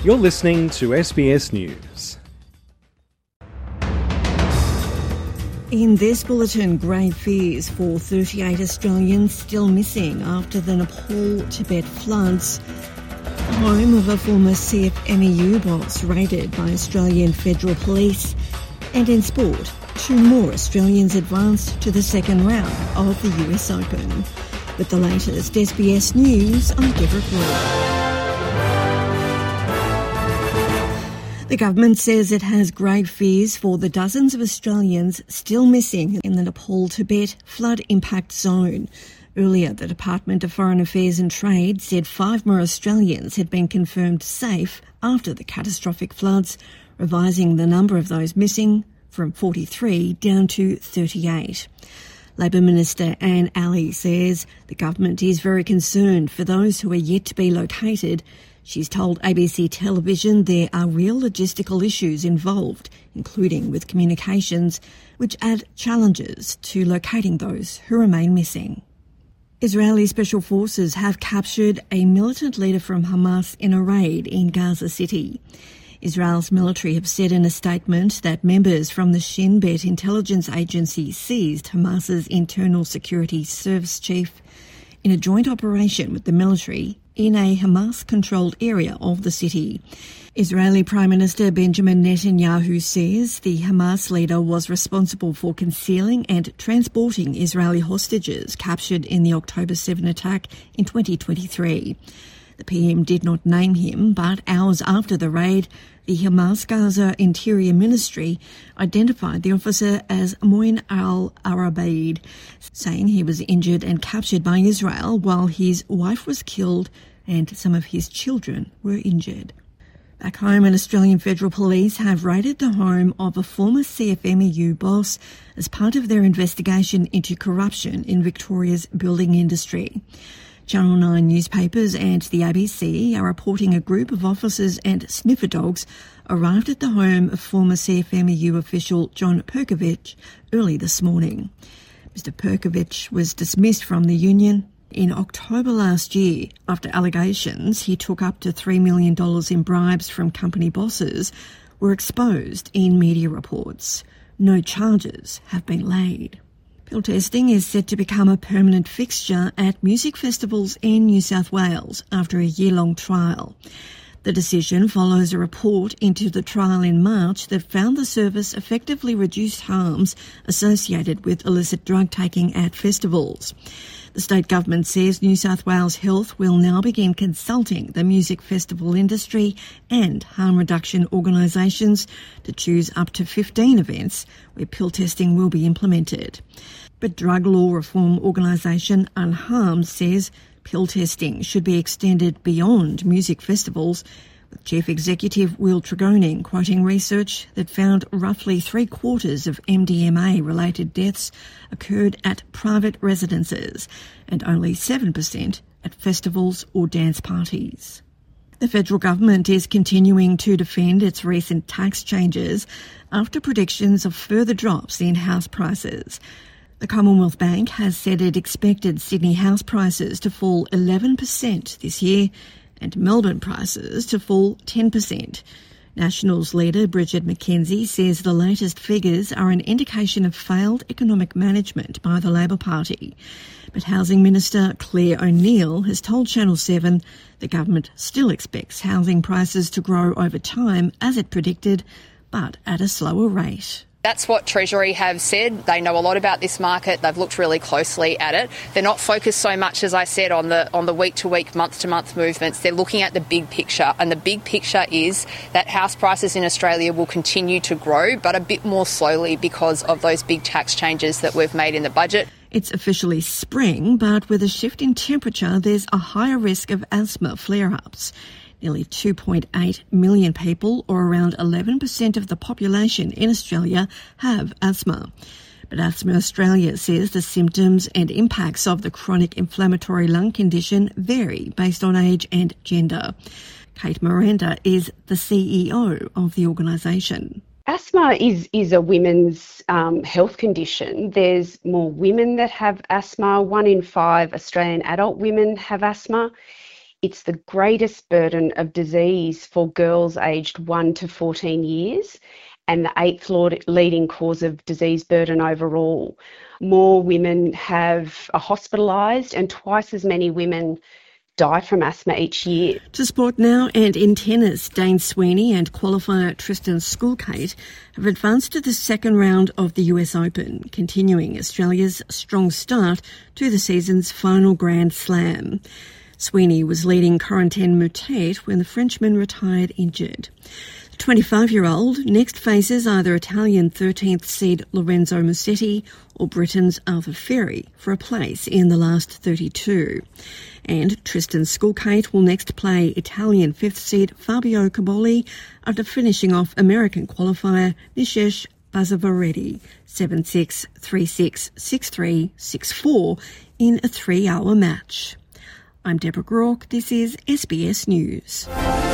You're listening to SBS News. In this bulletin, grave fears for 38 Australians still missing after the Nepal Tibet floods. Home of a former CFMEU boss raided by Australian Federal Police. And in sport, 2 more Australians advanced to the second round of the US Open. With the latest SBS News, I'm Deborah Broad. The government says it has grave fears for the dozens of Australians still missing in the Nepal-Tibet flood impact zone. Earlier, the Department of Foreign Affairs and Trade said 5 more Australians had been confirmed safe after the catastrophic floods, revising the number of those missing from 43 down to 38. Labor Minister Anne Alley says the government is very concerned for those who are yet to be located. She's told ABC Television there are real logistical issues involved, including with communications, which add challenges to locating those who remain missing. Israeli special forces have captured a militant leader from Hamas in a raid in Gaza City. Israel's military have said in a statement that members from the Shin Bet intelligence agency seized Hamas's internal security service chief in a joint operation with the military in a Hamas-controlled area of the city. Israeli Prime Minister Benjamin Netanyahu says the Hamas leader was responsible for concealing and transporting Israeli hostages captured in the October 7 attack in 2023. The PM did not name him, but hours after the raid, the Hamas Gaza Interior Ministry identified the officer as Moin al-Arabaid, saying he was injured and captured by Israel while his wife was killed and some of his children were injured. Back home, an Australian Federal Police have raided the home of a former CFMEU boss as part of their investigation into corruption in Victoria's building industry. Channel 9 newspapers and the ABC are reporting a group of officers and sniffer dogs arrived at the home of former CFMEU official John Perkovich early this morning. Mr Perkovich was dismissed from the union in October last year after allegations he took up to $3 million in bribes from company bosses were exposed in media reports. No charges have been laid. Pill testing is set to become a permanent fixture at music festivals in New South Wales after a year-long trial. The decision follows a report into the trial in March that found the service effectively reduced harms associated with illicit drug taking at festivals. The state government says New South Wales Health will now begin consulting the music festival industry and harm reduction organisations to choose up to 15 events where pill testing will be implemented. But drug law reform organisation Unharmed says pill testing should be extended beyond music festivals, with Chief Executive Will Tregoning quoting research that found roughly 3/4 of MDMA-related deaths occurred at private residences and only 7% at festivals or dance parties. The federal government is continuing to defend its recent tax changes after predictions of further drops in house prices. The Commonwealth Bank has said it expected Sydney house prices to fall 11% this year and Melbourne prices to fall 10%. Nationals leader Bridget McKenzie says the latest figures are an indication of failed economic management by the Labor Party. But Housing Minister Claire O'Neill has told Channel 7 the government still expects housing prices to grow over time as it predicted, but at a slower rate. That's what Treasury have said. They know a lot about this market. They've looked really closely at it. They're not focused so much, as I said, on the week-to-week, month-to-month movements. They're looking at the big picture, and the big picture is that house prices in Australia will continue to grow, but a bit more slowly because of those big tax changes that we've made in the budget. It's officially spring, but with a shift in temperature, there's a higher risk of asthma flare-ups. Nearly 2.8 million people, or around 11% of the population in Australia, have asthma. But Asthma Australia says the symptoms and impacts of the chronic inflammatory lung condition vary based on age and gender. Kate Miranda is the CEO of the organisation. Asthma is a women's health condition. There's more women that have asthma. 1 in 5 Australian adult women have asthma. It's the greatest burden of disease for girls aged 1 to 14 years and the 8th leading cause of disease burden overall. More women are hospitalised and twice as many women die from asthma each year. To sport now, and in tennis, Dane Sweeney and qualifier Tristan Skulkate have advanced to the second round of the US Open, continuing Australia's strong start to the season's final Grand Slam. Sweeney was leading Corentin Moutet when the Frenchman retired injured. The 25-year-old next faces either Italian 13th seed Lorenzo Musetti or Britain's Arthur Ferry for a place in the last 32. And Tristan Skulkate will next play Italian 5th seed Fabio Caboli after finishing off American qualifier Nishesh Bazzavareddy 7-6, 3-6, 6-3, 6-4 in a 3-hour match. I'm Deborah Groark. This is SBS News.